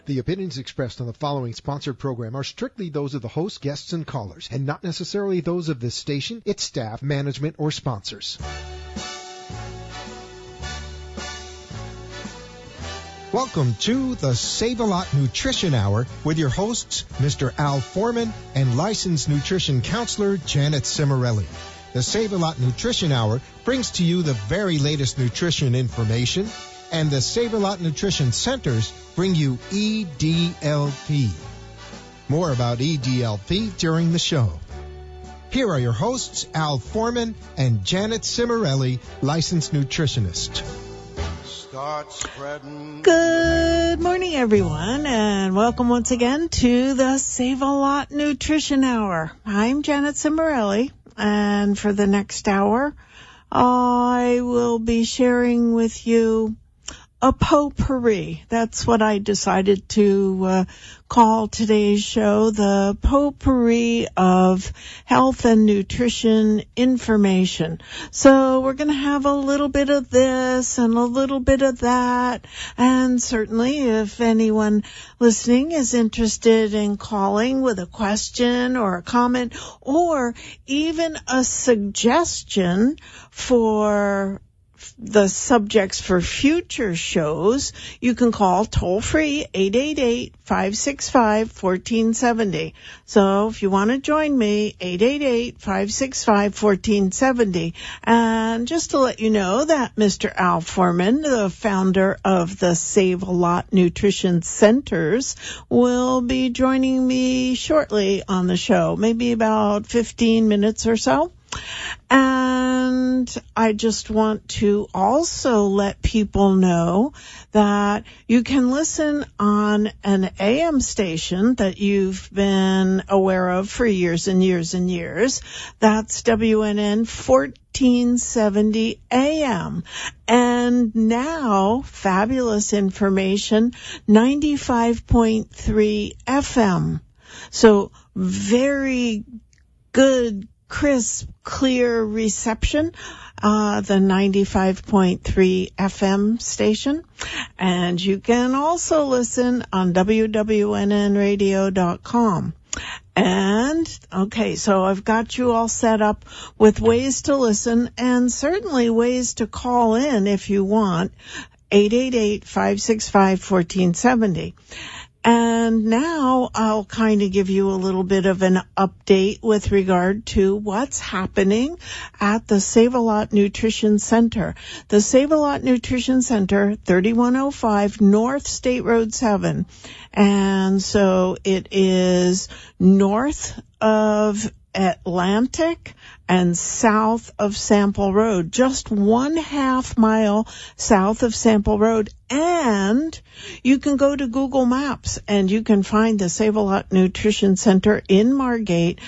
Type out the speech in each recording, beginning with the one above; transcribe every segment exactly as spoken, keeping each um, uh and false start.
The opinions expressed on the following sponsored program are strictly those of the host, guests, and callers, and not necessarily those of this station, its staff, management, or sponsors. Welcome to the Save-A-Lot Nutrition Hour with your hosts, Mister Al Foreman and licensed nutrition counselor Janet Cimarelli. The Save-A-Lot Nutrition Hour brings to you the very latest nutrition information, and the Save-A-Lot Nutrition Centers bring you E D L P. More about E D L P during the show. Here are your hosts, Al Foreman and Janet Cimarelli, licensed nutritionist. Start spreading. Good morning, everyone, and welcome once again to the Save-A-Lot Nutrition Hour. I'm Janet Cimarelli, and for the next hour, I will be sharing with you a potpourri. That's what I decided to uh, call today's show, the potpourri of health and nutrition information. So we're going to have a little bit of this and a little bit of that. And certainly if anyone listening is interested in calling with a question or a comment or even a suggestion for the subjects for future shows, you can call toll-free eight eight eight, five six five, one four seven zero. So if you want to join me, eight eight eight, five six five, one four seven zero. And just to let you know that Mister Al Foreman, the founder of the Save-A-Lot Nutrition Centers, will be joining me shortly on the show, maybe about fifteen minutes or so. And I just want to also let people know that you can listen on an A M station that you've been aware of for years and years and years. That's W N N fourteen seventy A M. And now, fabulous information, ninety-five point three F M. So very good, crisp, clear reception, uh, the ninety-five point three F M station. And you can also listen on W W N N radio dot com. And, okay, so I've got you all set up with ways to listen and certainly ways to call in if you want, eight eight eight, five six five, one four seven zero. And now I'll kind of give you a little bit of an update with regard to what's happening at the Save-A-Lot Nutrition Center. The Save-A-Lot Nutrition Center, thirty-one oh five North State Road seven. And so it is north of Atlantic and south of Sample Road, just one half mile south of Sample Road. And you can go to Google Maps and you can find the Save-A-Lot Nutrition Center in Margate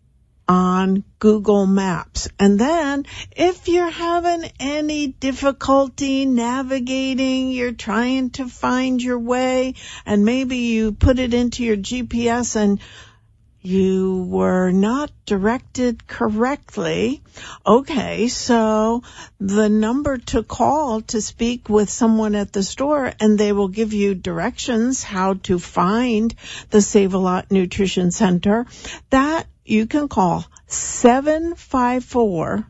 on Google Maps. And then if you're having any difficulty navigating, you're trying to find your way, and maybe you put it into your G P S and you were not directed correctly. Okay, so the number to call to speak with someone at the store, and they will give you directions how to find the Save-A-Lot Nutrition Center, that you can call seven five four,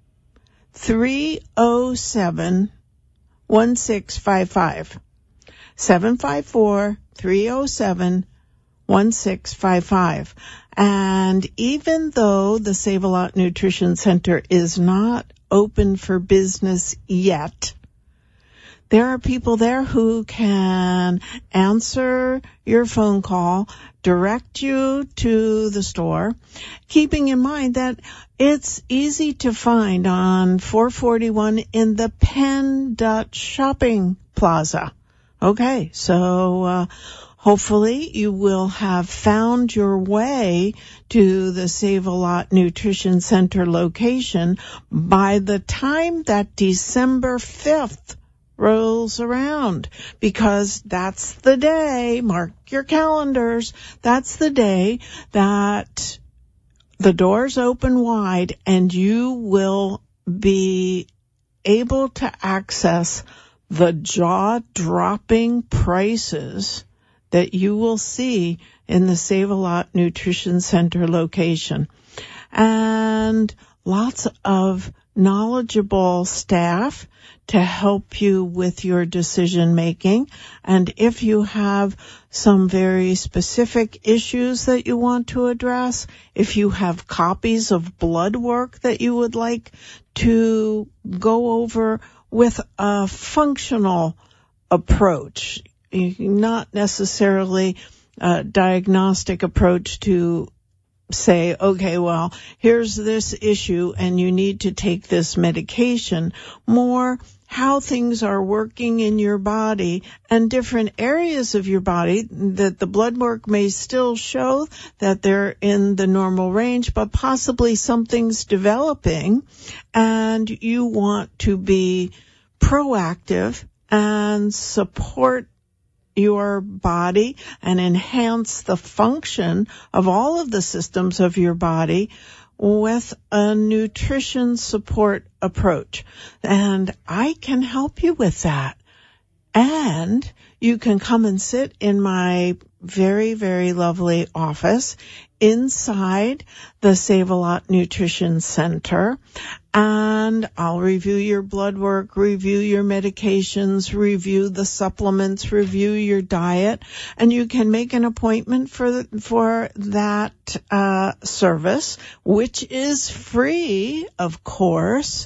three oh seven, one six five five. seven five four, three oh seven, one six five five. And even though the Save-A-Lot Nutrition Center is not open for business yet, there are people there who can answer your phone call, direct you to the store, keeping in mind that it's easy to find on four forty-one in the Penn Dutch Shopping Plaza. Okay, so uh hopefully you will have found your way to the Save-A-Lot Nutrition Center location by the time that December fifth rolls around, because that's the day, mark your calendars, that's the day that the doors open wide and you will be able to access the jaw-dropping prices that you will see in the Save-A-Lot Nutrition Center location. And lots of knowledgeable staff to help you with your decision making. And if you have some very specific issues that you want to address, if you have copies of blood work that you would like to go over with a functional approach, not necessarily a diagnostic approach to say, okay, well, here's this issue and you need to take this medication. More how things are working in your body and different areas of your body that the blood work may still show that they're in the normal range, but possibly something's developing and you want to be proactive and support your body and enhance the function of all of the systems of your body with a nutrition support approach. And I can help you with that. And you can come and sit in my very, very lovely office inside the Save-A-Lot Nutrition Center, and I'll review your blood work, review your medications, review the supplements, review your diet, and you can make an appointment for for that uh service, which is free, of course.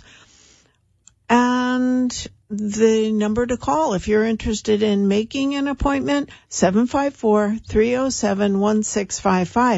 And the number to call if you're interested in making an appointment, seven five four, three oh seven, one six five five.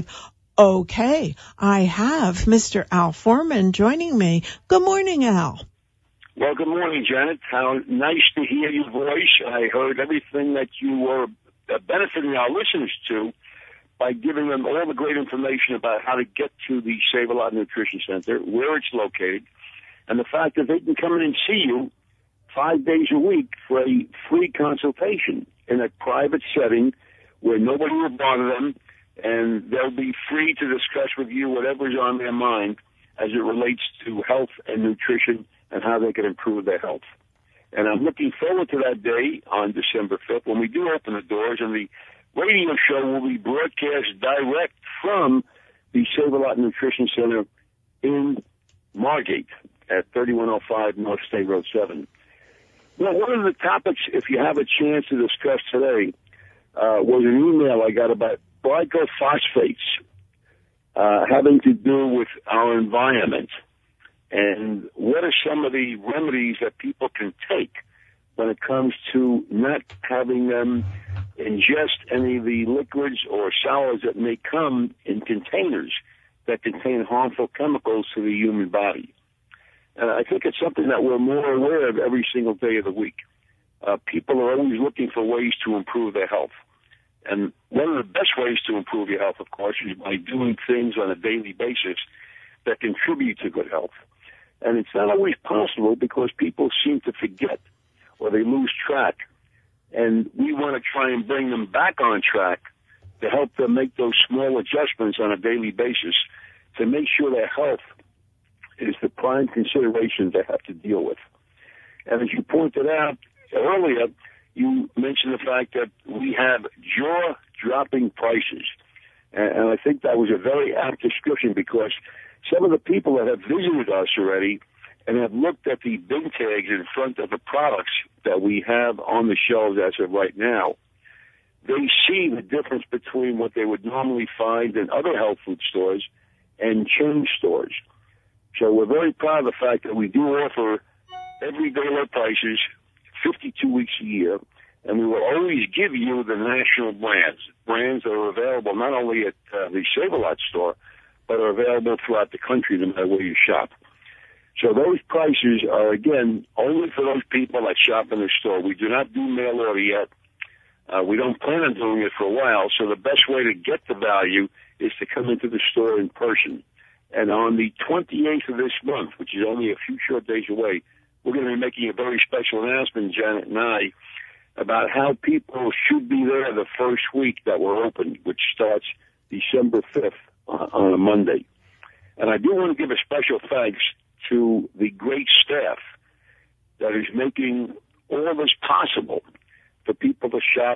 Okay, I have Mister Al Foreman joining me. Good morning, Al. Well, good morning, Janet. How nice to hear your voice. I heard everything that you were benefiting our listeners to by giving them all the great information about how to get to the Save-A-Lot Nutrition Center, where it's located, and the fact that they can come in and see you five days a week for a free consultation in a private setting where nobody will bother them, and they'll be free to discuss with you whatever's on their mind as it relates to health and nutrition and how they can improve their health. And I'm looking forward to that day on December fifth when we do open the doors, and the radio show will be broadcast direct from the Save-A-Lot Nutrition Center in Margate at thirty-one oh five North State Road seven. Well, one of the topics, if you have a chance to discuss today, uh, was an email I got about glycophosphates, uh, having to do with our environment. And what are some of the remedies that people can take when it comes to not having them ingest any of the liquids or solids that may come in containers that contain harmful chemicals to the human body? And I think it's something that we're more aware of every single day of the week. Uh, people are always looking for ways to improve their health. And one of the best ways to improve your health, of course, is by doing things on a daily basis that contribute to good health. And it's not always possible because people seem to forget or they lose track. And we want to try and bring them back on track to help them make those small adjustments on a daily basis to make sure their health is the prime consideration they have to deal with. And as you pointed out earlier, you mentioned the fact that we have jaw-dropping prices. And I think that was a very apt description because some of the people that have visited us already and have looked at the bin tags in front of the products that we have on the shelves as of right now, they see the difference between what they would normally find in other health food stores and chain stores. So we're very proud of the fact that we do offer everyday low prices, fifty-two weeks a year, and we will always give you the national brands, brands that are available not only at uh, the Save-A-Lot store, but are available throughout the country no matter where you shop. So those prices are, again, only for those people that shop in the store. We do not do mail order yet. Uh, we don't plan on doing it for a while, so the best way to get the value is to come into the store in person. And on the twenty-eighth of this month, which is only a few short days away, we're going to be making a very special announcement, Janet and I, about how people should be there the first week that we're open, which starts December fifth uh, on a Monday. And I do want to give a special thanks to the great staff that is making all this possible for people to shop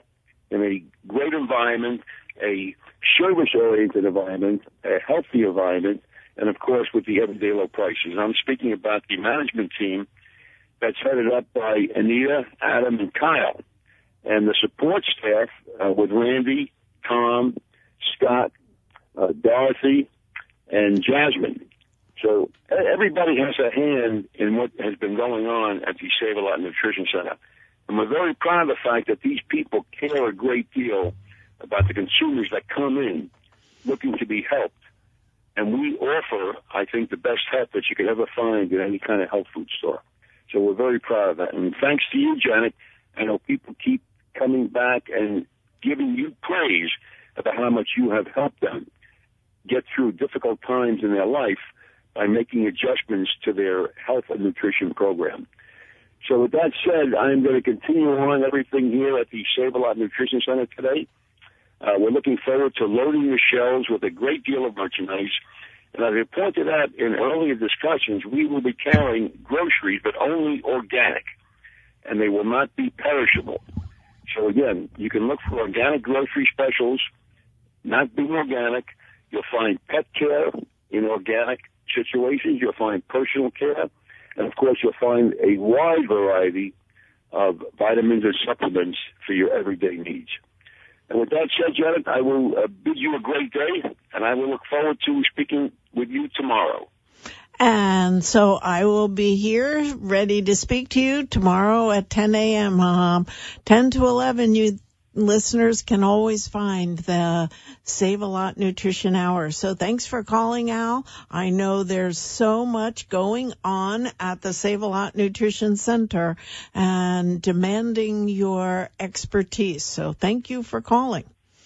in a great environment, a service-oriented environment, a healthy environment, and, of course, with the everyday low prices. I'm speaking about the management team that's headed up by Anita, Adam, and Kyle, and the support staff uh, with Randy, Tom, Scott, uh, Dorothy, and Jasmine. So everybody has a hand in what has been going on at the Save-A-Lot Nutrition Center. And we're very proud of the fact that these people care a great deal about the consumers that come in looking to be helped. And we offer, I think, the best help that you could ever find in any kind of health food store. So we're very proud of that. And thanks to you, Janet, I know people keep coming back and giving you praise about how much you have helped them get through difficult times in their life by making adjustments to their health and nutrition program. So with that said, I'm going to continue on everything here at the Save-A-Lot Nutrition Center today. Uh, we're looking forward to loading the shelves with a great deal of merchandise. And as I pointed out in earlier discussions, we will be carrying groceries, but only organic, and they will not be perishable. So again, you can look for organic grocery specials, not being organic. You'll find pet care in organic situations. You'll find personal care. And, of course, you'll find a wide variety of vitamins and supplements for your everyday needs. And with that said, Janet, I will uh, bid you a great day, and I will look forward to speaking with you tomorrow. And so I will be here ready to speak to you tomorrow at ten a.m. Um, ten to eleven, you listeners can always find the Save-A-Lot Nutrition Hour. So thanks for calling, Al. I know there's so much going on at the Save-A-Lot Nutrition Center and demanding your expertise. So thank you for calling.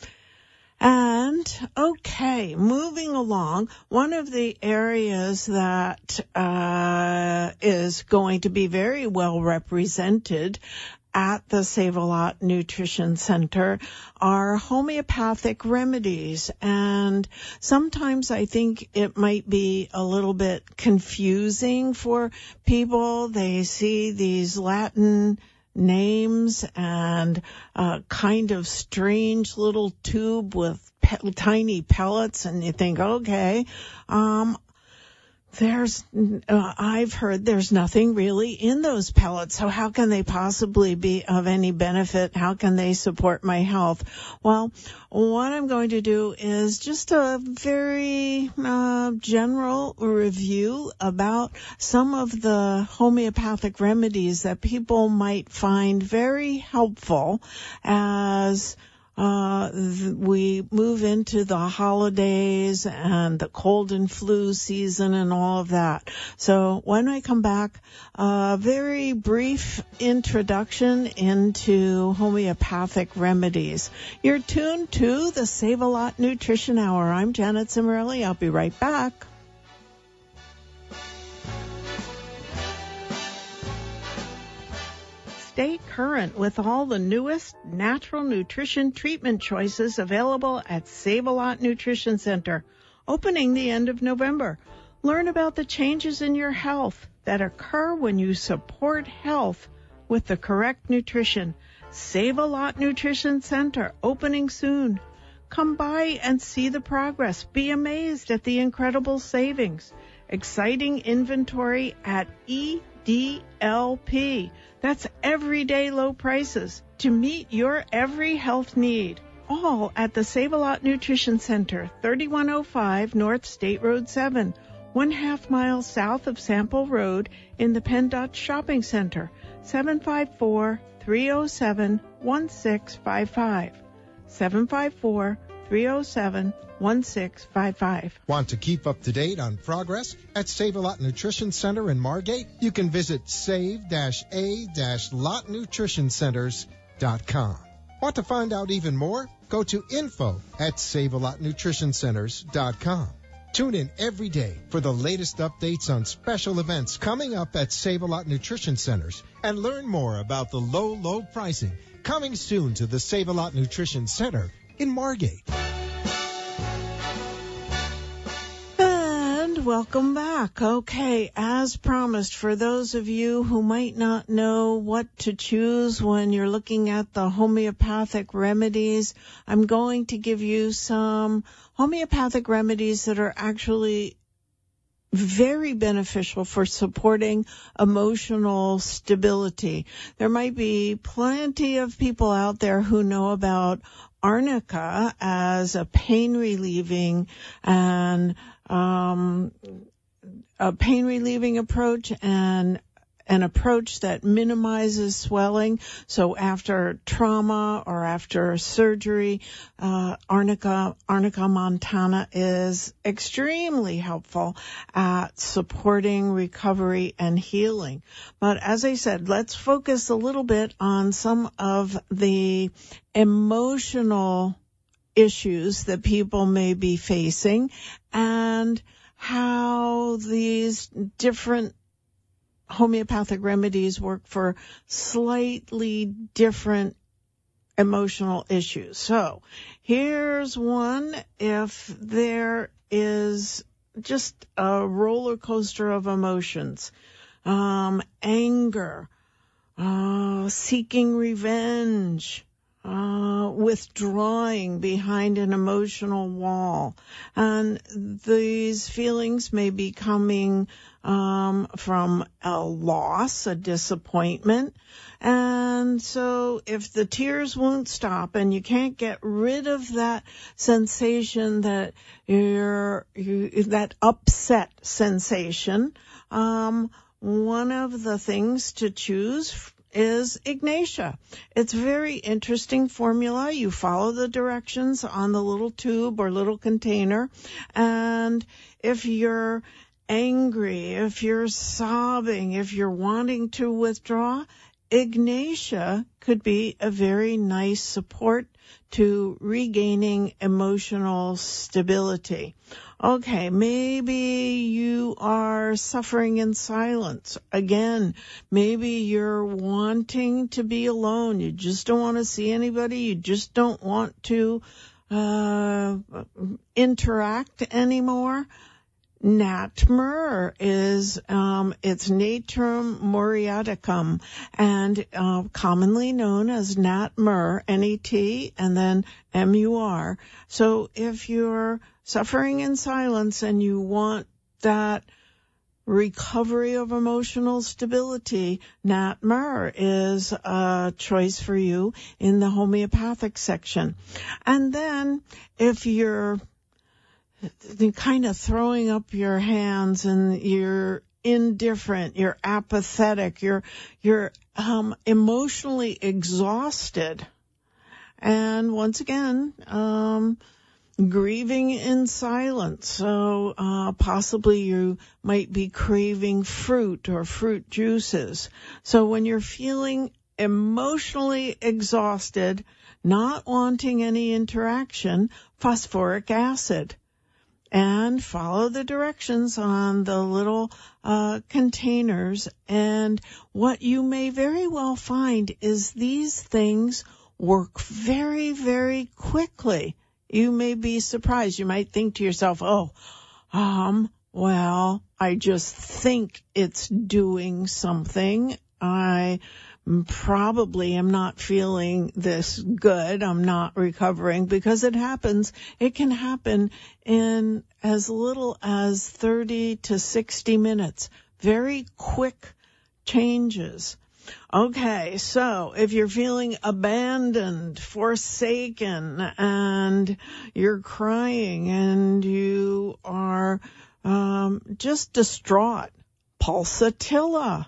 And, okay, moving along, one of the areas that uh is going to be very well represented at the Save-A-Lot Nutrition Center are homeopathic remedies. And sometimes I think it might be a little bit confusing for people. They see these Latin names and a kind of strange little tube with pe- tiny pellets, and you think, okay, um, There's, uh, I've heard there's nothing really in those pellets, so how can they possibly be of any benefit? How can they support my health? Well, what I'm going to do is just a very uh, general review about some of the homeopathic remedies that people might find very helpful as Uh, th- we move into the holidays and the cold and flu season and all of that. So when I come back, a very brief introduction into homeopathic remedies. You're tuned to the Save-A-Lot Nutrition Hour. I'm Janet Cimarelli. I'll be right back. Stay current with all the newest natural nutrition treatment choices available at Save-A-Lot Nutrition Center, opening the end of November. Learn about the changes in your health that occur when you support health with the correct nutrition. Save-A-Lot Nutrition Center, opening soon. Come by and see the progress. Be amazed at the incredible savings. Exciting inventory at E D L P. That's everyday low prices to meet your every health need. All at the Save-A-Lot Nutrition Center, thirty-one oh five North State Road seven, one half mile south of Sample Road in the PennDOT Shopping Center, seven five four, three oh seven, one six five five, seven five four, three oh seven, one six five five. Want to keep up to date on progress at Save-A-Lot Nutrition Center in Margate? You can visit save a lot nutrition centers dot com. Want to find out even more? Go to info at save a lot nutrition centers dot com. Tune in every day for the latest updates on special events coming up at Save-A-Lot Nutrition Centers, and learn more about the low, low pricing coming soon to the Save-A-Lot Nutrition Center in Margate. And welcome back. Okay, as promised, for those of you who might not know what to choose when you're looking at the homeopathic remedies, I'm going to give you some homeopathic remedies that are actually very beneficial for supporting emotional stability. There might be plenty of people out there who know about arnica as a pain relieving and um a pain relieving approach and an approach that minimizes swelling. So after trauma or after surgery, uh, Arnica, Arnica montana is extremely helpful at supporting recovery and healing. But as I said, let's focus a little bit on some of the emotional issues that people may be facing and how these different homeopathic remedies work for slightly different emotional issues. So here's one. If there is just a roller coaster of emotions, um, anger, uh, seeking revenge, uh, withdrawing behind an emotional wall. And these feelings may be coming um, from a loss, a disappointment. And so if the tears won't stop and you can't get rid of that sensation that you're, you, that upset sensation, um, one of the things to choose is Ignatia. It's very interesting formula. You follow the directions on the little tube or little container. And if you're angry, if you're sobbing, if you're wanting to withdraw, Ignatia could be a very nice support to regaining emotional stability. Okay, maybe you are suffering in silence. Again, maybe you're wanting to be alone. You just don't want to see anybody. You just don't want to uh interact anymore. Nat myrrh is, um, it's Natrum muriaticum, and uh, commonly known as nat myrrh, N E T, and then M U R. So if you're suffering in silence and you want that recovery of emotional stability, nat myrrh is a choice for you in the homeopathic section. And then if you're kind of throwing up your hands and you're indifferent, you're apathetic, you're you're um emotionally exhausted, and once again um grieving in silence. So uh possibly you might be craving fruit or fruit juices. So when you're feeling emotionally exhausted, not wanting any interaction, phosphoric acid. And follow the directions on the little uh, containers. And what you may very well find is these things work very, very quickly. You may be surprised. You might think to yourself, oh, um, well, I just think it's doing something. I probably am not feeling this good. I'm not recovering, because it happens. It can happen in as little as thirty to sixty minutes. Very quick changes. Okay, so if you're feeling abandoned, forsaken, and you're crying and you are um, just distraught, pulsatilla.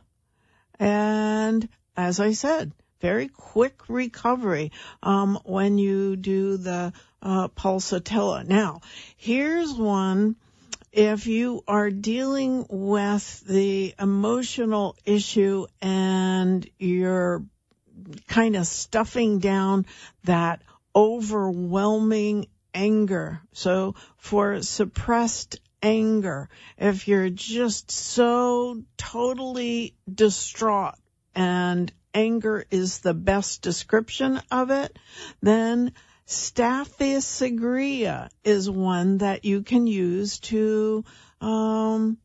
And as I said, very quick recovery um, when you do the uh, pulsatilla. Now, here's one. If you are dealing with the emotional issue and you're kind of stuffing down that overwhelming anger, so for suppressed anger, if you're just so totally distraught, and anger is the best description of it, then Staphysagria is one that you can use to um,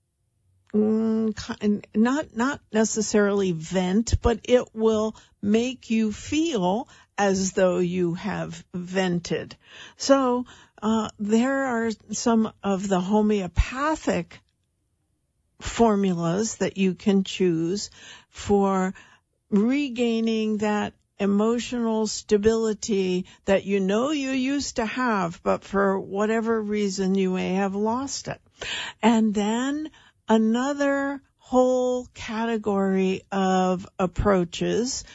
not not necessarily vent, but it will make you feel as though you have vented. So uh, there are some of the homeopathic formulas that you can choose for regaining that emotional stability that you know you used to have, but for whatever reason you may have lost it. And then another whole category of approaches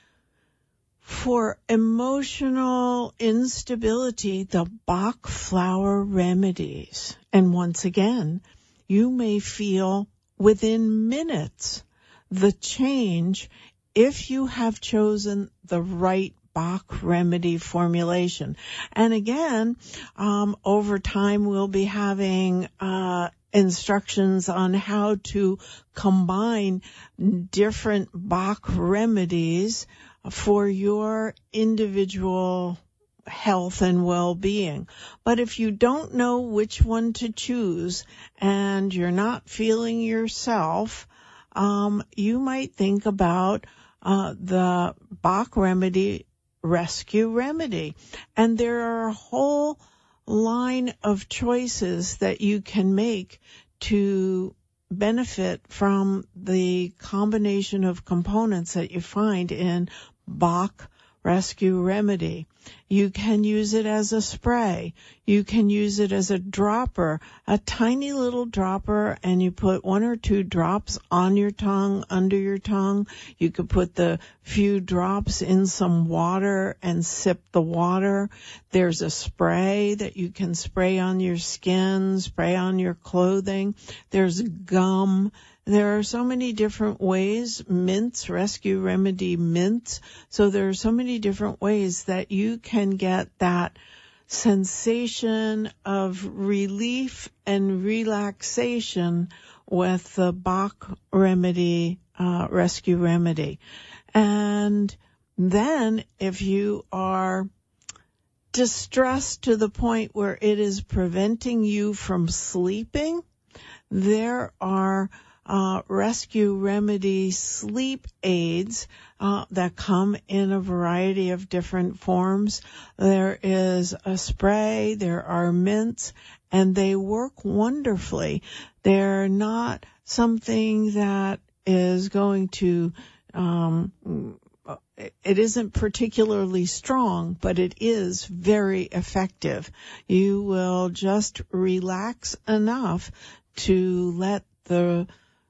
for emotional instability, the Bach flower remedies. And once again, you may feel within minutes the change if you have chosen the right Bach remedy formulation. And again, um, over time we'll be having uh, instructions on how to combine different Bach remedies for your individual health and well-being. But if you don't know which one to choose and you're not feeling yourself, um, you might think about uh, the Bach remedy, rescue remedy. And there are a whole line of choices that you can make to benefit from the combination of components that you find in Bach rescue remedy. You can use it as a spray. You can use it as a dropper, a tiny little dropper, and you put one or two drops on your tongue, under your tongue. You could put the few drops in some water and sip the water. There's a spray that you can spray on your skin, spray on your clothing. There's gum. There are so many different ways, mints, rescue remedy mints. So there are so many different ways that you can get that sensation of relief and relaxation with the Bach remedy, uh, rescue remedy. And then if you are distressed to the point where it is preventing you from sleeping, there are Uh, rescue remedy sleep aids uh, that come in a variety of different forms. There is a spray, there are mints, and they work wonderfully. They're not something that is going to, um, it isn't particularly strong, but it is very effective. You will just relax enough to let the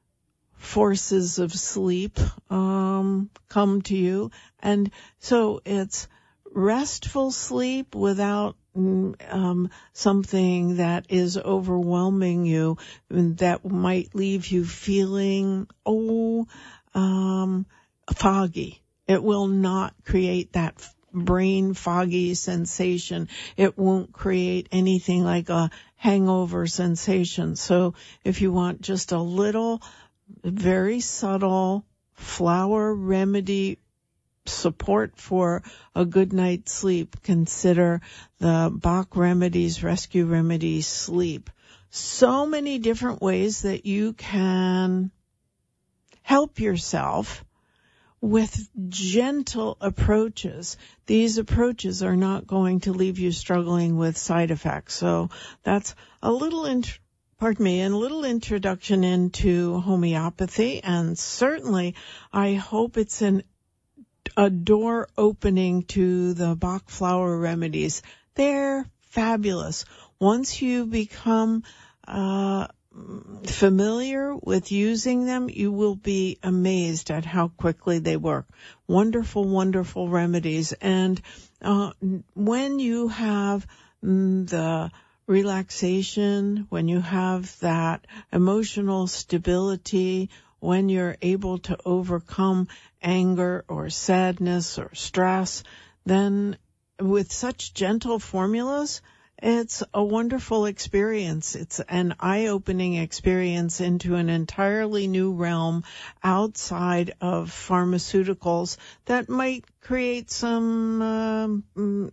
forces of sleep um come to you. And so it's restful sleep without um something that is overwhelming you, that might leave you feeling oh um foggy. It will not create that brain foggy sensation. It won't create anything like a hangover sensation. So if you want just a little very subtle flower remedy support for a good night's sleep, consider the Bach Remedies Rescue Remedy Sleep. So many different ways that you can help yourself with gentle approaches. These approaches are not going to leave you struggling with side effects. So that's a little int- Pardon me, a little introduction into homeopathy, and certainly I hope it's an, a door opening to the Bach flower remedies. They're fabulous. Once you become uh, familiar with using them, you will be amazed at how quickly they work. Wonderful, wonderful remedies. And uh, when you have mm, the relaxation, when you have that emotional stability, when you're able to overcome anger or sadness or stress, then with such gentle formulas, it's a wonderful experience. It's an eye-opening experience into an entirely new realm outside of pharmaceuticals that might create some um,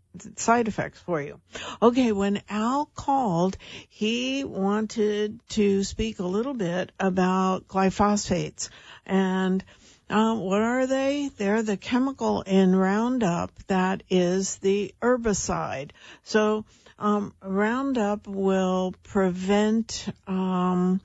side effects for you. Okay, when Al called, he wanted to speak a little bit about glyphosates. And um, what are they? They're the chemical in Roundup that is the herbicide. So um, Roundup will prevent um,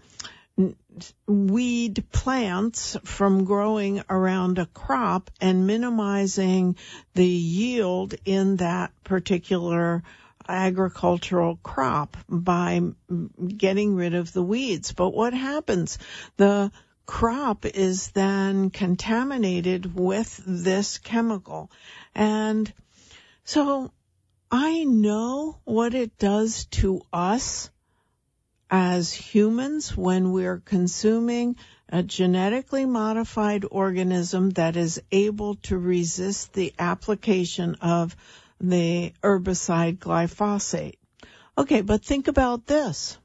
weed plants from growing around a crop and minimizing the yield in that particular agricultural crop by getting rid of the weeds. But what happens? The crop is then contaminated with this chemical. And so I know what it does to us as humans when we're consuming a genetically modified organism that is able to resist the application of the herbicide glyphosate. Okay, but think about this.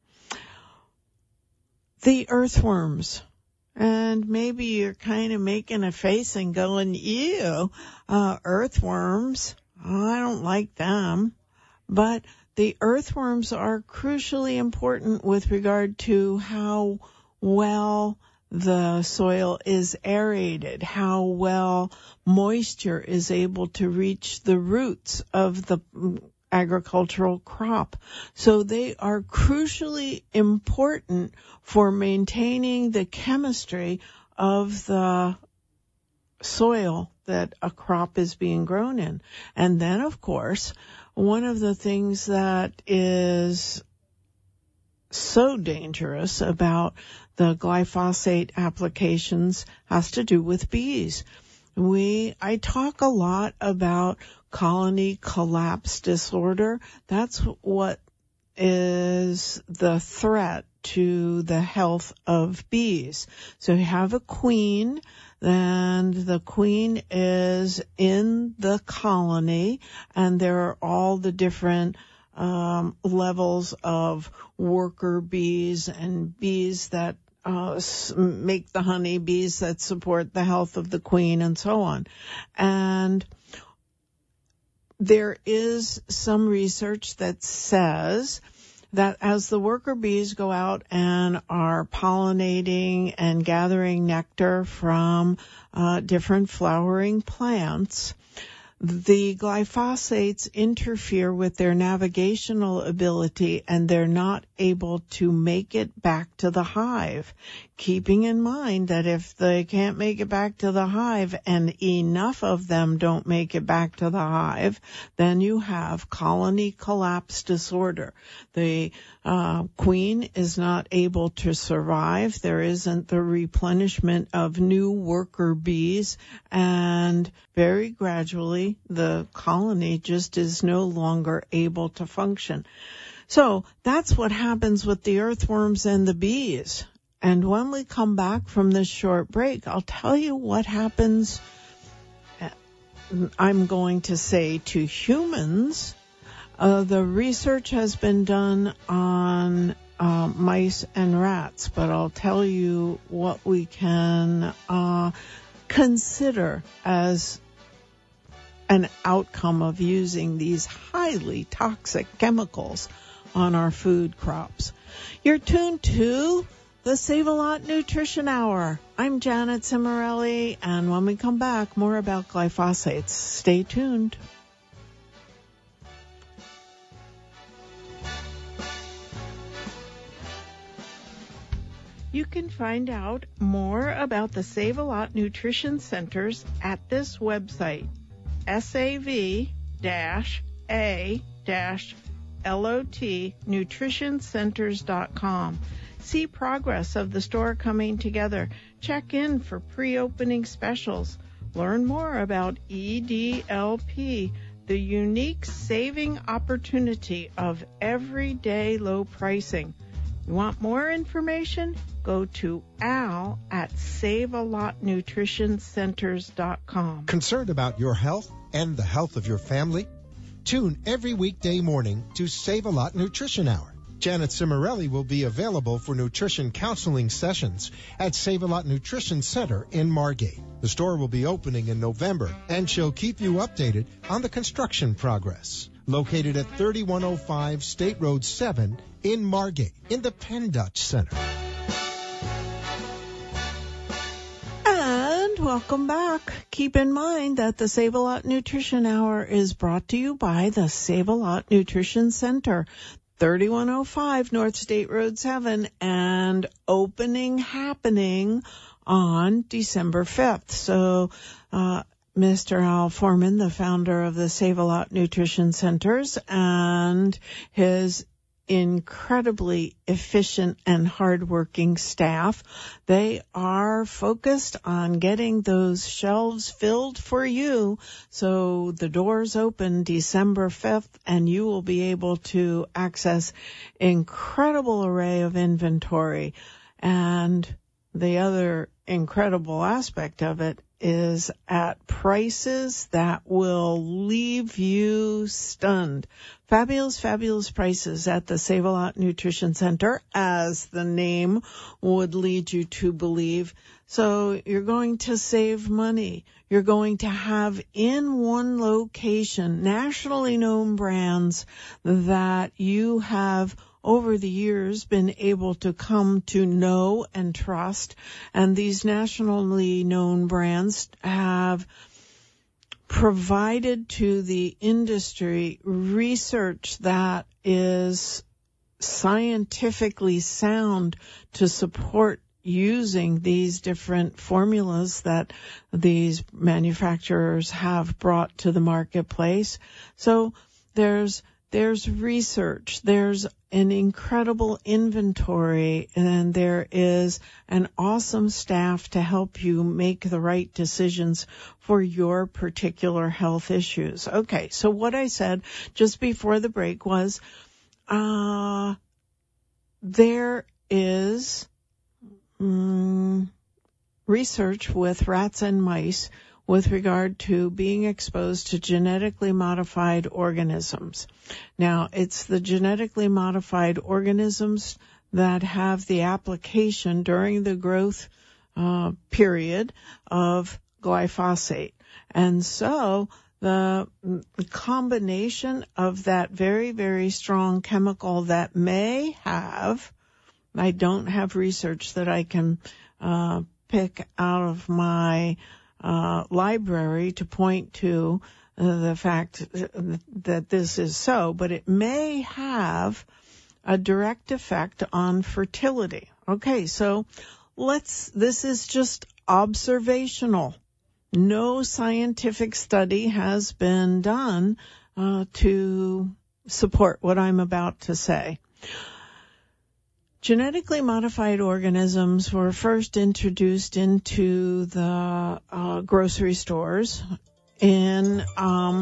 The earthworms. And maybe you're kind of making a face and going, ew, uh, earthworms. I don't like them. But the earthworms are crucially important with regard to how well the soil is aerated, how well moisture is able to reach the roots of the agricultural crop. So they are crucially important for maintaining the chemistry of the soil that a crop is being grown in. And then, of course, one of the things that is so dangerous about the glyphosate applications has to do with bees. We, I talk a lot about colony collapse disorder. That's what is the threat to the health of bees. So you have a queen, and the queen is in the colony, and there are all the different um, levels of worker bees and bees that uh, make the honey, bees that support the health of the queen, and so on. And there is some research that says that as the worker bees go out and are pollinating and gathering nectar from uh, different flowering plants, the glyphosates interfere with their navigational ability and they're not able to make it back to the hive. Keeping in mind that if they can't make it back to the hive and enough of them don't make it back to the hive, then you have colony collapse disorder. The uh, queen is not able to survive. There isn't the replenishment of new worker bees, and very gradually the colony just is no longer able to function. So that's what happens with the earthworms and the bees. And when we come back from this short break, I'll tell you what happens, I'm going to say, to humans. Uh, the research has been done on uh, mice and rats, but I'll tell you what we can uh, consider as an outcome of using these highly toxic chemicals on our food crops. You're tuned to the Save-A-Lot Nutrition Hour. I'm Janet Cimarelli, and when we come back, more about glyphosates. Stay tuned. You can find out more about the Save-A-Lot Nutrition Centers at this website, S A V A L O T nutrition centers dot com. See progress of the store coming together. Check in for pre-opening specials. Learn more about E D L P, the unique saving opportunity of everyday low pricing. You want more information? Go to Al at save a lot nutrition centers dot com. Concerned about your health and the health of your family? Tune every weekday morning to Save-A-Lot Nutrition Hour. Janet Cimarelli will be available for nutrition counseling sessions at Save-A-Lot Nutrition Center in Margate. The store will be opening in November, and she'll keep you updated on the construction progress. Located at thirty-one oh five State Road seven in Margate, in the Penn Dutch Center. And welcome back. Keep in mind that the Save-A-Lot Nutrition Hour is brought to you by the Save-A-Lot Nutrition Center, thirty-one oh five North State Road seven, and opening happening on December fifth. So, uh, Mister Al Foreman, the founder of the Save-A-Lot Nutrition Centers, and his incredibly efficient and hardworking staff, they are focused on getting those shelves filled for you. So the doors open December fifth, and you will be able to access incredible array of inventory. And the other incredible aspect of it is at prices that will leave you stunned. Fabulous, fabulous prices at the Save-A-Lot Nutrition Center, as the name would lead you to believe. So you're going to save money. You're going to have in one location nationally known brands that you have over the years been able to come to know and trust. And these nationally known brands have provided to the industry research that is scientifically sound to support using these different formulas that these manufacturers have brought to the marketplace. So there's There's research, there's an incredible inventory, and there is an awesome staff to help you make the right decisions for your particular health issues. Okay, so what I said just before the break was, uh, there is um, research with rats and mice with regard to being exposed to genetically modified organisms. Now, it's the genetically modified organisms that have the application during the growth uh, period of glyphosate. And so the, the combination of that very, very strong chemical that may have, I don't have research that I can uh, pick out of my Uh, library to point to uh, the fact that this is so, but it may have a direct effect on fertility. Okay, so let's, this is just observational. No scientific study has been done uh, to support what I'm about to say. Genetically modified organisms were first introduced into the uh, grocery stores in um,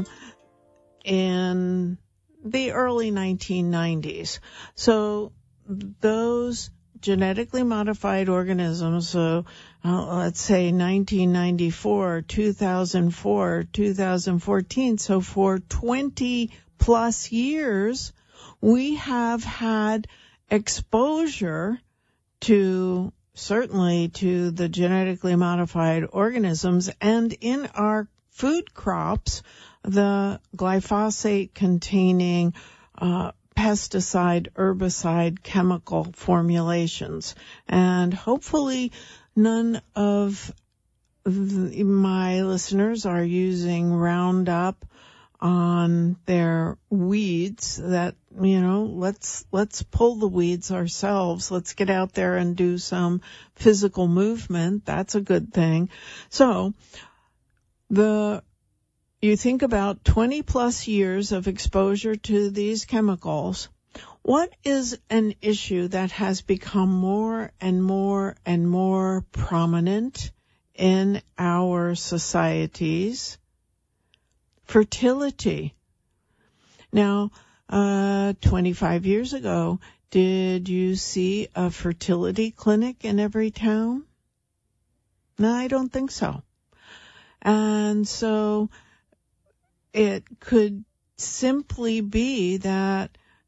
in the early nineteen nineties. So those genetically modified organisms, so uh, let's say nineteen ninety-four, two thousand four, two thousand fourteen, so for twenty plus years, we have had exposure to, certainly to the genetically modified organisms, and in our food crops, the glyphosate containing uh, pesticide, herbicide, chemical formulations. And hopefully none of the, my listeners are using Roundup on their weeds. That, you know, let's let's pull the weeds ourselves. Let's get out there and do some physical movement. That's a good thing. So the you think about twenty plus years of exposure to these chemicals. What is an issue that has become more and more and more prominent in our societies? Fertility. Now, uh, twenty-five years ago, did you see a fertility clinic in every town? No, I don't think so. And so it could simply be that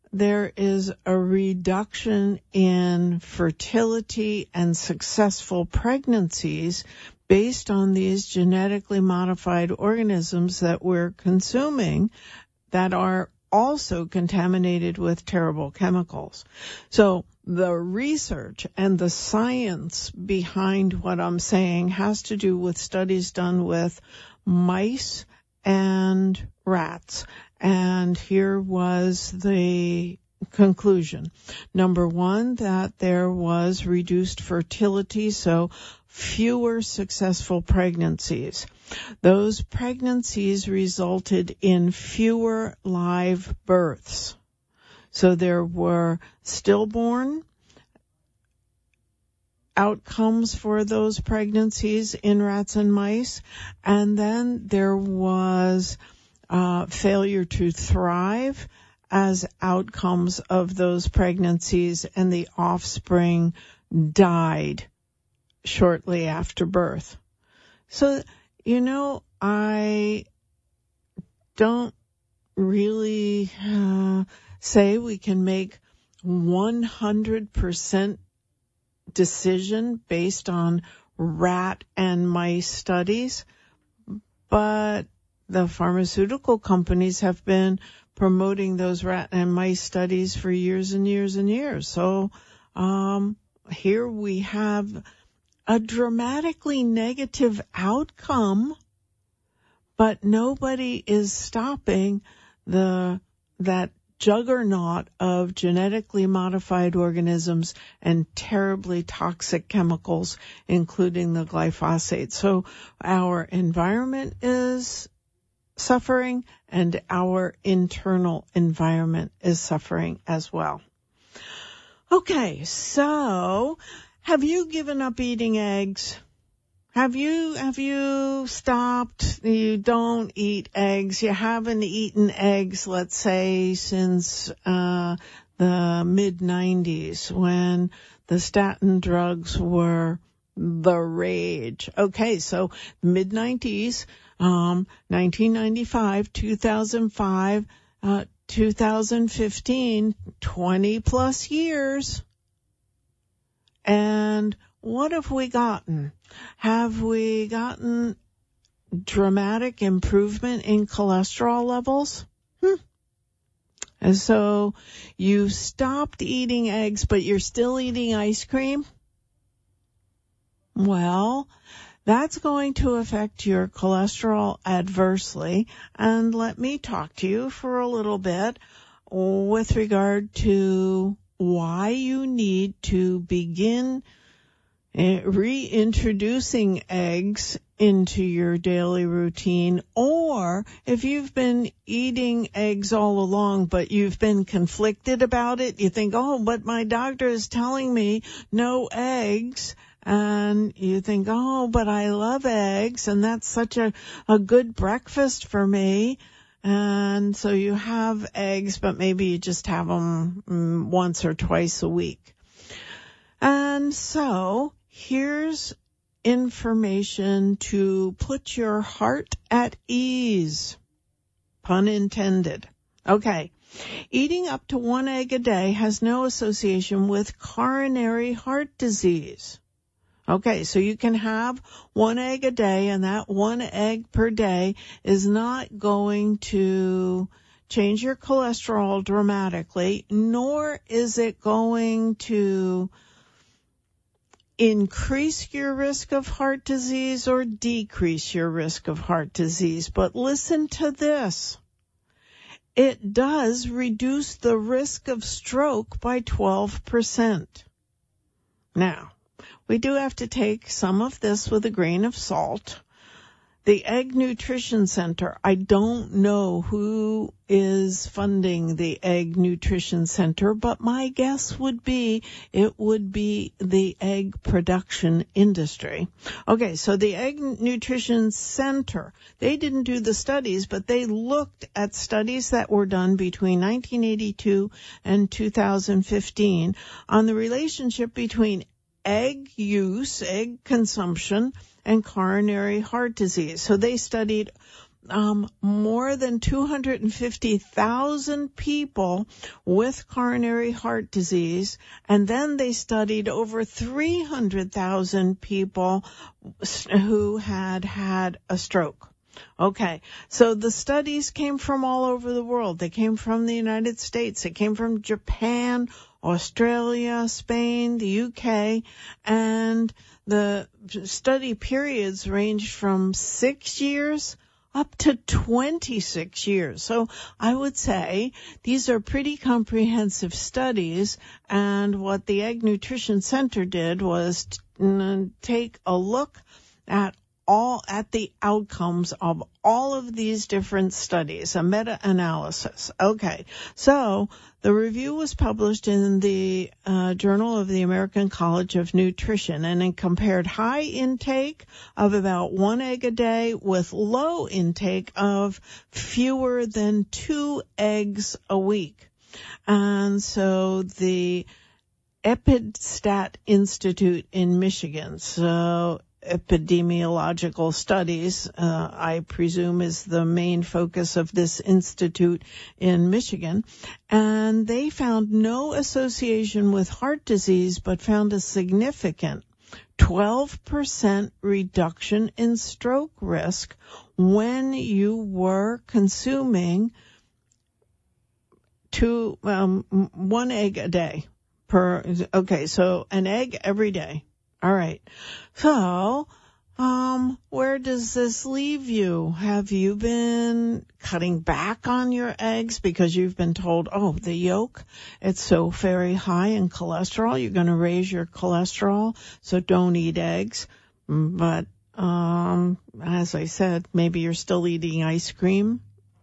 there is a reduction in fertility and successful pregnancies based on these genetically modified organisms that we're consuming that are also contaminated with terrible chemicals. So the research and the science behind what I'm saying has to do with studies done with mice and rats. And here was the conclusion. Number one, that there was reduced fertility, so fewer successful pregnancies. Those pregnancies resulted in fewer live births. So there were stillborn outcomes for those pregnancies in rats and mice, and then there was uh, failure to thrive as outcomes of those pregnancies, and the offspring died shortly after birth. So, you know, I don't really uh, say we can make one hundred percent decision based on rat and mice studies, but the pharmaceutical companies have been promoting those rat and mice studies for years and years and years. So um, here we have a dramatically negative outcome, but nobody is stopping the that juggernaut of genetically modified organisms and terribly toxic chemicals, including the glyphosate. So our environment is suffering, and our internal environment is suffering as well. Okay, so have you given up eating eggs? Have you, have you stopped? You don't eat eggs. You haven't eaten eggs, let's say, since uh the mid nineties when the statin drugs were the rage. Okay, so mid nineties, um, nineteen ninety-five, two thousand five, uh, two thousand fifteen, twenty plus years. And what have we gotten? Have we gotten dramatic improvement in cholesterol levels? Hmm. And so you stopped eating eggs, but you're still eating ice cream? Well, that's going to affect your cholesterol adversely. And let me talk to you for a little bit with regard to why you need to begin reintroducing eggs into your daily routine, or if you've been eating eggs all along but you've been conflicted about it, you think, oh, but my doctor is telling me no eggs, and you think, oh, but I love eggs and that's such a, a good breakfast for me. And so you have eggs, but maybe you just have them um, once or twice a week. And so here's information to put your heart at ease. Pun intended. Okay. Eating up to one egg a day has no association with coronary heart disease. Okay, so you can have one egg a day, and that one egg per day is not going to change your cholesterol dramatically, nor is it going to increase your risk of heart disease or decrease your risk of heart disease. But listen to this. It does reduce the risk of stroke by twelve percent. Now, we do have to take some of this with a grain of salt. The Egg Nutrition Center, I don't know who is funding the Egg Nutrition Center, but my guess would be it would be the egg production industry. Okay, so the Egg Nutrition Center, they didn't do the studies, but they looked at studies that were done between nineteen eighty-two and two thousand fifteen on the relationship between egg use, egg consumption, and coronary heart disease. So they studied um, more than two hundred fifty thousand people with coronary heart disease, and then they studied over three hundred thousand people who had had a stroke. Okay, so the studies came from all over the world. They came from the United States. They came from Japan, Australia, Spain, the U K, and the study periods ranged from six years up to twenty-six years. So I would say these are pretty comprehensive studies, and what the Egg Nutrition Center did was t- take a look at all at the outcomes of all of these different studies, a meta-analysis. Okay, so the review was published in the uh, Journal of the American College of Nutrition, and it compared high intake of about one egg a day with low intake of fewer than two eggs a week. And so the EPIDStat Institute in Michigan, so epidemiological studies, uh, I presume, is the main focus of this institute in Michigan. And they found no association with heart disease, but found a significant twelve percent reduction in stroke risk when you were consuming two, um, one egg a day per, okay, so an egg every day. All right. So, um, where does this leave you? Have you been cutting back on your eggs because you've been told, oh, the yolk, it's so very high in cholesterol, you're going to raise your cholesterol, so don't eat eggs. But, um, as I said, maybe you're still eating ice cream.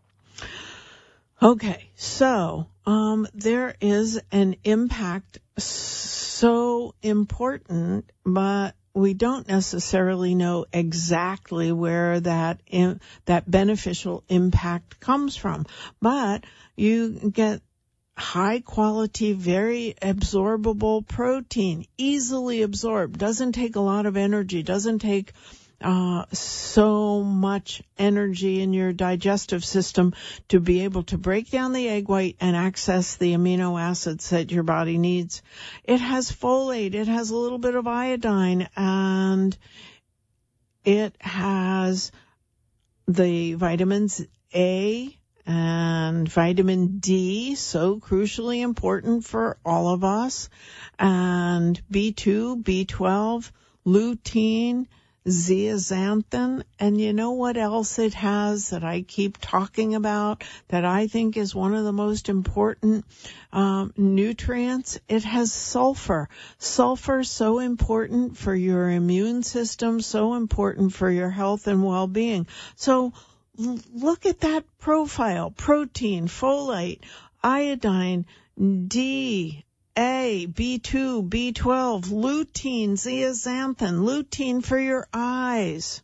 Okay. So, um, there is an impact so important, but we don't necessarily know exactly where that in, that beneficial impact comes from. But you get high quality, very absorbable protein, easily absorbed, doesn't take a lot of energy, doesn't take Uh, so much energy in your digestive system to be able to break down the egg white and access the amino acids that your body needs. It has folate, it has a little bit of iodine, and it has the vitamins A and vitamin D, so crucially important for all of us, and B two, B twelve, lutein, zeaxanthin, and you know what else it has that I keep talking about that I think is one of the most important um, nutrients? It has sulfur. Sulfur, so important for your immune system, so important for your health and well-being. So l- look at that profile: protein, folate, iodine, D, A, B two, B twelve, lutein, zeaxanthin, lutein for your eyes.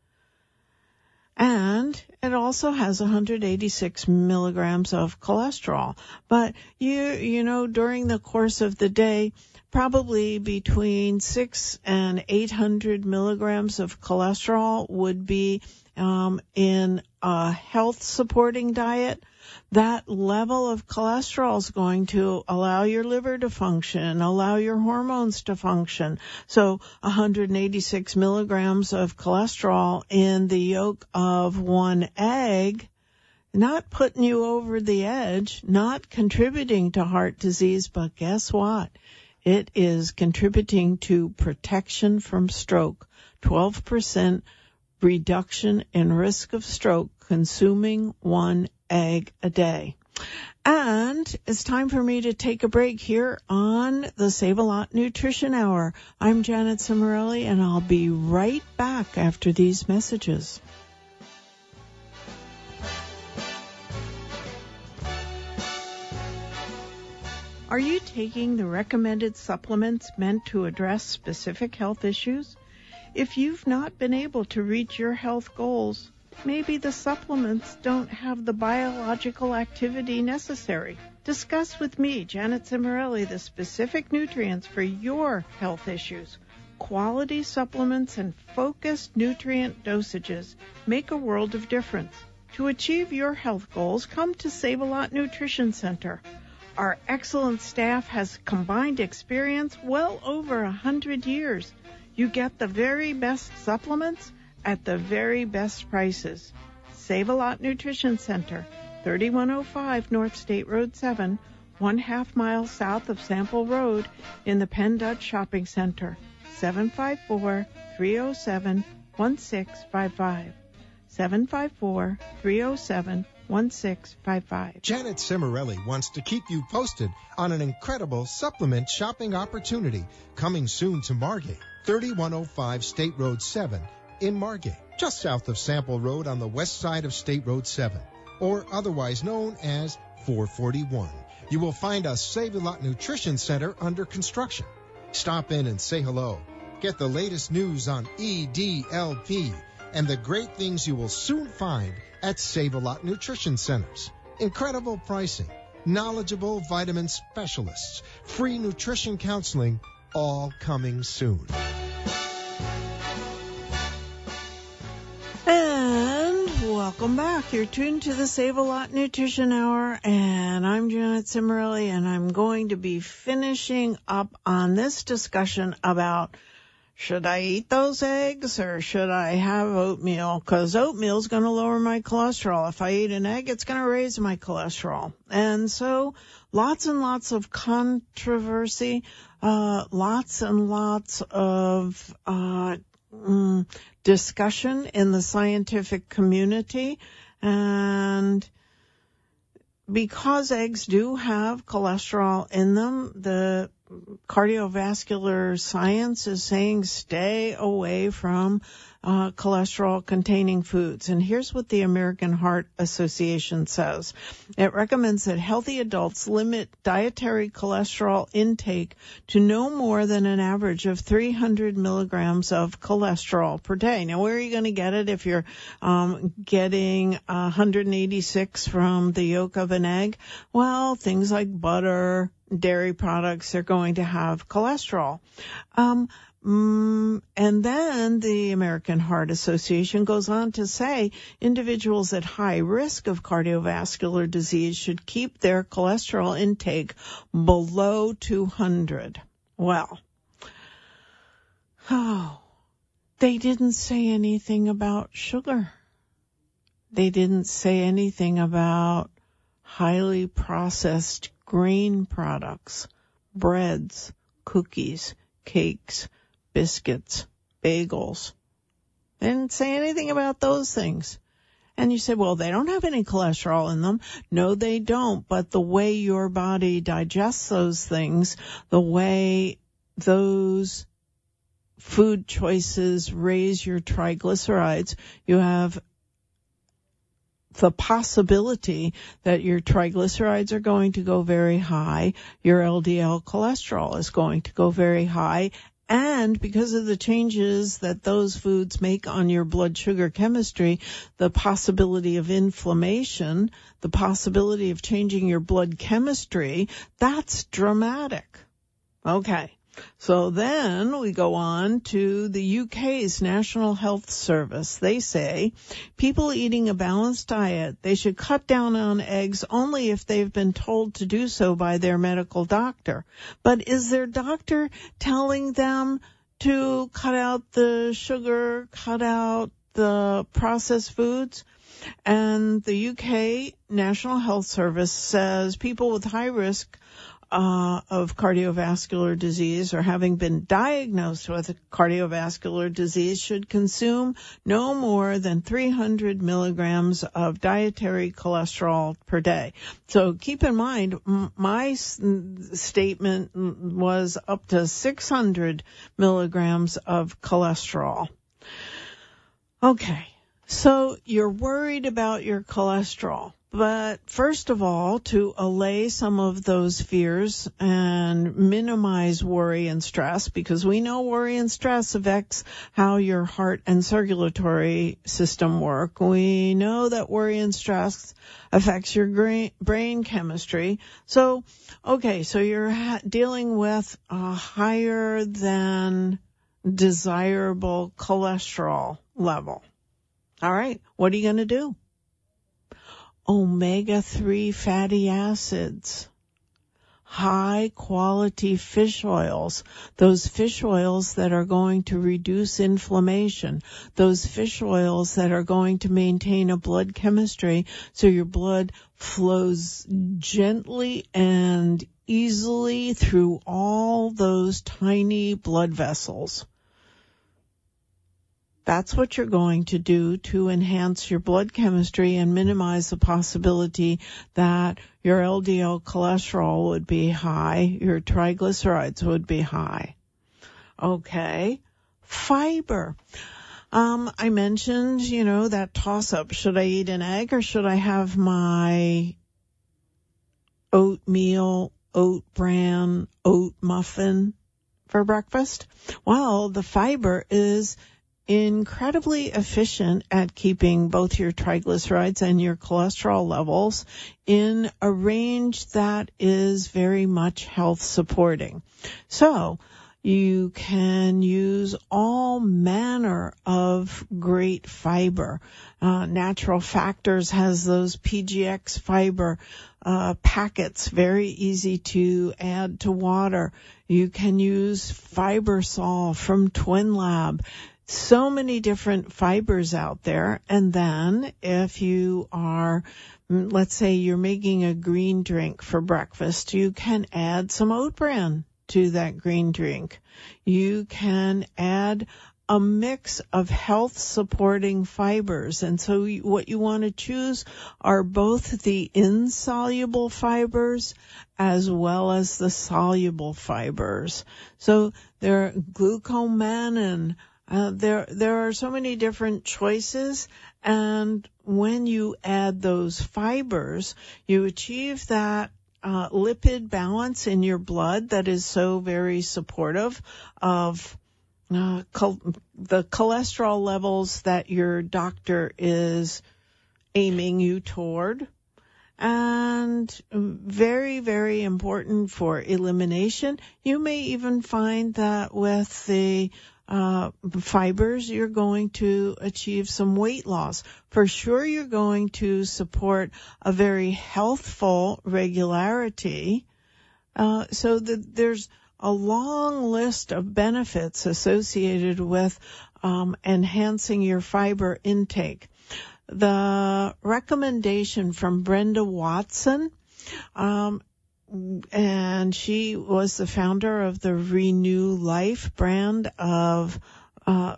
And it also has one hundred eighty-six milligrams of cholesterol. But you, you know, during the course of the day, probably between six and eight hundred milligrams of cholesterol would be um, in a health supporting diet. That level of cholesterol is going to allow your liver to function, allow your hormones to function. So one hundred eighty-six milligrams of cholesterol in the yolk of one egg, not putting you over the edge, not contributing to heart disease, but guess what? It is contributing to protection from stroke. twelve percent reduction in risk of stroke consuming one egg a day. And it's time for me to take a break here on the Save-A-Lot Nutrition Hour. I'm Janet Cimarelli, and I'll be right back after these messages. Are you taking the recommended supplements meant to address specific health issues? If you've not been able to reach your health goals, maybe the supplements don't have the biological activity necessary. Discuss with me, Janet Cimarelli, the specific nutrients for your health issues. Quality supplements and focused nutrient dosages make a world of difference. To achieve your health goals, come to Save-A-Lot Nutrition Center. Our excellent staff has combined experience well over a hundred years. You get the very best supplements at the very best prices. Save-A-Lot Nutrition Center, thirty-one oh five North State Road seven, one half mile south of Sample Road in the Penn Dutch Shopping Center. seven five four, three oh seven, one six five five. seven five four, three oh seven, one six five five. Janet Cimarelli wants to keep you posted on an incredible supplement shopping opportunity coming soon to Margate, thirty-one oh five State Road seven in Margate, just south of Sample Road on the west side of State Road seven, or otherwise known as four forty-one. You will find a Save-A-Lot Nutrition Center under construction. Stop in and say hello. Get the latest news on E D L P and the great things you will soon find at Save-A-Lot Nutrition Centers. Incredible pricing, knowledgeable vitamin specialists, free nutrition counseling, all coming soon. And welcome back. You're tuned to the Save-A-Lot Nutrition Hour, and I'm Janet Cimarelli, and I'm going to be finishing up on this discussion about should I eat those eggs or should I have oatmeal? Because oatmeal is going to lower my cholesterol. If I eat an egg, it's going to raise my cholesterol. And so lots and lots of controversy, uh, lots and lots of uh, mm, discussion in the scientific community. And because eggs do have cholesterol in them, the cardiovascular science is saying stay away from uh, cholesterol-containing foods. And here's what the American Heart Association says. It recommends that healthy adults limit dietary cholesterol intake to no more than an average of three hundred milligrams of cholesterol per day. Now, where are you going to get it if you're um, getting one hundred eighty-six from the yolk of an egg? Well, things like butter, dairy products are going to have cholesterol. Um, mm, and then the American Heart Association goes on to say individuals at high risk of cardiovascular disease should keep their cholesterol intake below two hundred. Well, oh, they didn't say anything about sugar. They didn't say anything about highly processed grain products, breads, cookies, cakes, biscuits, bagels. They didn't say anything about those things. And you say, well, they don't have any cholesterol in them. No, they don't. But the way your body digests those things, the way those food choices raise your triglycerides, you have the possibility that your triglycerides are going to go very high, your L D L cholesterol is going to go very high, and because of the changes that those foods make on your blood sugar chemistry, the possibility of inflammation, the possibility of changing your blood chemistry, that's dramatic. Okay. So then we go on to the U K's National Health Service. They say people eating a balanced diet, they should cut down on eggs only if they've been told to do so by their medical doctor. But is their doctor telling them to cut out the sugar, cut out the processed foods? And the U K National Health Service says people with high risk Uh, of cardiovascular disease or having been diagnosed with cardiovascular disease should consume no more than three hundred milligrams of dietary cholesterol per day. So keep in mind, m- my s- statement was up to six hundred milligrams of cholesterol. Okay, so you're worried about your cholesterol. But first of all, to allay some of those fears and minimize worry and stress, because we know worry and stress affects how your heart and circulatory system work. We know that worry and stress affects your gra- brain chemistry. So, okay, so you're ha- dealing with a higher than desirable cholesterol level. All right, what are you going to do? omega three fatty acids, high quality fish oils, those fish oils that are going to reduce inflammation, those fish oils that are going to maintain a blood chemistry so your blood flows gently and easily through all those tiny blood vessels. That's what you're going to do to enhance your blood chemistry and minimize the possibility that your L D L cholesterol would be high, your triglycerides would be high. Okay. Fiber. Um, I mentioned, you know, that toss-up. Should I eat an egg or should I have my oatmeal, oat bran, oat muffin for breakfast? Well, the fiber is incredibly efficient at keeping both your triglycerides and your cholesterol levels in a range that is very much health supporting. So you can use all manner of great fiber. Uh, Natural Factors has those P G X fiber uh, packets, very easy to add to water. You can use FiberSol from TwinLab. So many different fibers out there. And then if you are, let's say you're making a green drink for breakfast, you can add some oat bran to that green drink. You can add a mix of health supporting fibers. And so what you want to choose are both the insoluble fibers as well as the soluble fibers. So there are glucomannan. Uh, there, there are so many different choices, and when you add those fibers, you achieve that uh, lipid balance in your blood that is so very supportive of uh, chol- the cholesterol levels that your doctor is aiming you toward. And very, very important for elimination. You may even find that with the Uh, fibers, you're going to achieve some weight loss. For sure, you're going to support a very healthful regularity. Uh, so that there's a long list of benefits associated with um, enhancing your fiber intake. The recommendation from Brenda Watson, um, and she was the founder of the Renew Life brand of uh,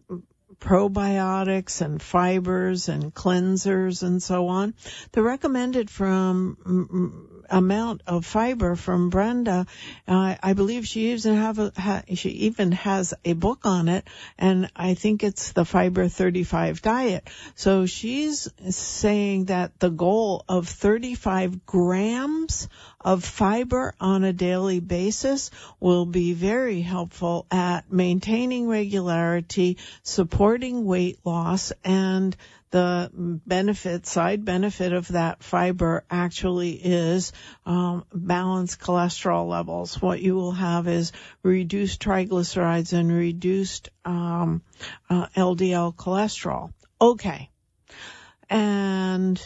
probiotics and fibers and cleansers and so on. The recommended from amount of fiber from Brenda, uh, I believe she even have a, ha, she even has a book on it, and I think it's the Fiber thirty-five diet. So she's saying that the goal of thirty-five grams of fiber on a daily basis will be very helpful at maintaining regularity, supporting weight loss, and the benefit, side benefit of that fiber actually is um, balanced cholesterol levels. What you will have is reduced triglycerides and reduced um, uh, L D L cholesterol. Okay. And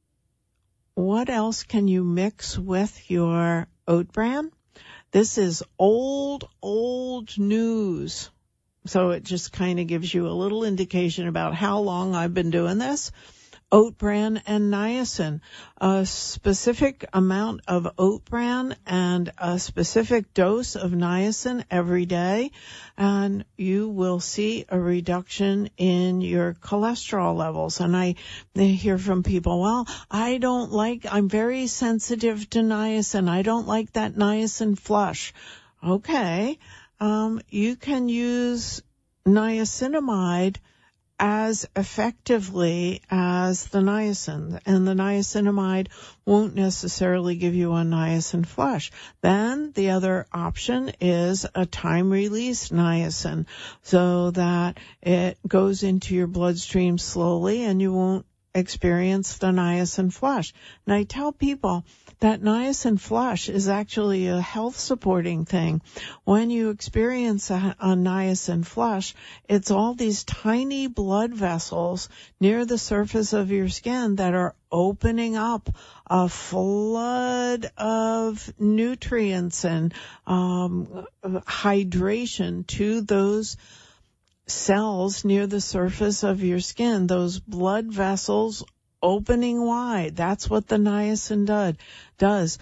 what else can you mix with your oat bran? This is old, old news. So it just kind of gives you a little indication about how long I've been doing this. Oat bran and niacin. A specific amount of oat bran and a specific dose of niacin every day, and you will see a reduction in your cholesterol levels. And I hear from people, well, I don't like, I'm very sensitive to niacin. I don't like that niacin flush. Okay. Um, you can use niacinamide as effectively as the niacin, and the niacinamide won't necessarily give you a niacin flush. Then the other option is a time-release niacin, so that it goes into your bloodstream slowly and you won't experience the niacin flush. And I tell people that niacin flush is actually a health supporting thing. When you experience a, a niacin flush, it's all these tiny blood vessels near the surface of your skin that are opening up a flood of nutrients and um, hydration to those cells near the surface of your skin, those blood vessels opening wide. That's what the niacin did, does,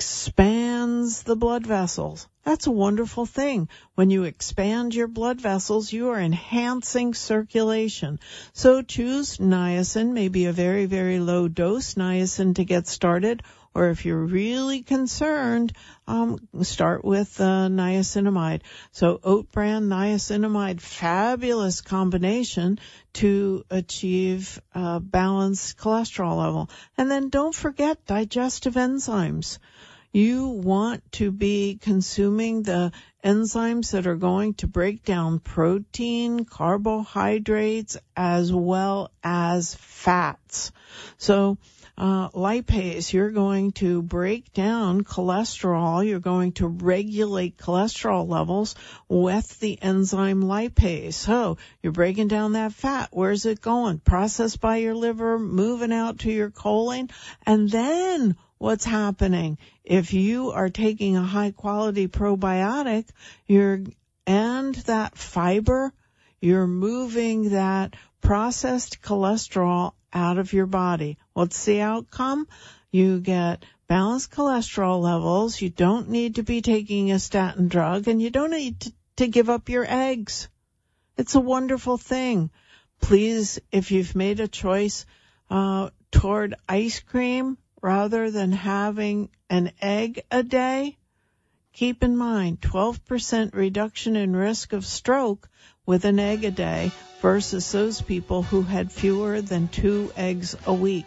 expands the blood vessels. That's a wonderful thing. When you expand your blood vessels, you are enhancing circulation. So choose niacin, maybe a very, very low dose niacin to get started. Or if you're really concerned, um, start with uh, niacinamide. So oat bran niacinamide, fabulous combination to achieve uh, balanced cholesterol level. And then don't forget digestive enzymes. You want to be consuming the enzymes that are going to break down protein, carbohydrates, as well as fats. So Uh, lipase, you're going to break down cholesterol. You're going to regulate cholesterol levels with the enzyme lipase. So you're breaking down that fat. Where's it going? Processed by your liver, moving out to your colon. And then what's happening? If you are taking a high quality probiotic, you're, and that fiber, you're moving that processed cholesterol out of your body. What's the outcome? You get balanced cholesterol levels. You don't need to be taking a statin drug, and you don't need to, to give up your eggs. It's a wonderful thing. Please, if you've made a choice uh, toward ice cream rather than having an egg a day, keep in mind twelve percent reduction in risk of stroke with an egg a day versus those people who had fewer than two eggs a week.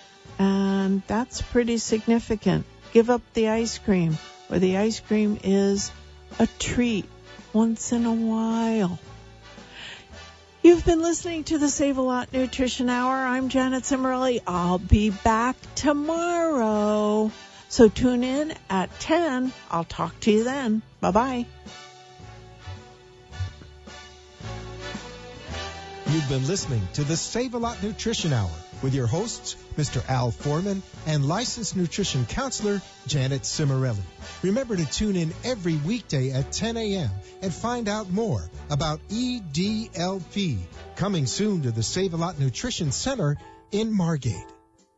And that's pretty significant. Give up the ice cream, where the ice cream is a treat once in a while. You've been listening to the Save a Lot Nutrition Hour. I'm Janet Cimorelli. I'll be back tomorrow. So tune in at ten. I'll talk to you then. Bye-bye. You've been listening to the Save a Lot Nutrition Hour with your hosts, Mister Al Foreman and licensed nutrition counselor, Janet Cimorelli. Remember to tune in every weekday at ten a.m. and find out more about E D L P, coming soon to the Save a Lot Nutrition Center in Margate.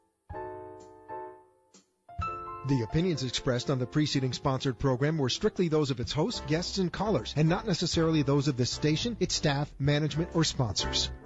The opinions expressed on the preceding sponsored program were strictly those of its hosts, guests, and callers, and not necessarily those of this station, its staff, management, or sponsors.